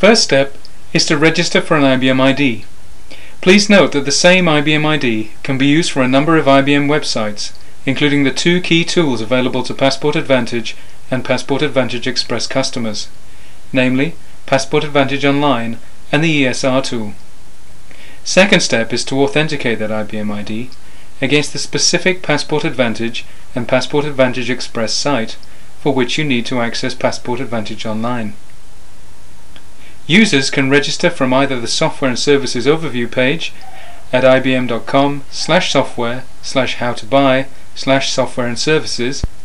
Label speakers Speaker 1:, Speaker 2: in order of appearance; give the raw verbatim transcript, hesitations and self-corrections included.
Speaker 1: first step is to register for an I B M I D. Please note that the same I B M I D can be used for a number of I B M websites, including the two key tools available to Passport Advantage and Passport Advantage Express customers, namely Passport Advantage Online and the E S R tool. Second step is to authenticate that I B M I D against the specific Passport Advantage and Passport Advantage Express site for which you need to access Passport Advantage Online. Users can register from either the Software and Services Overview page at ibm dot com slash software slash how to buy slash software and services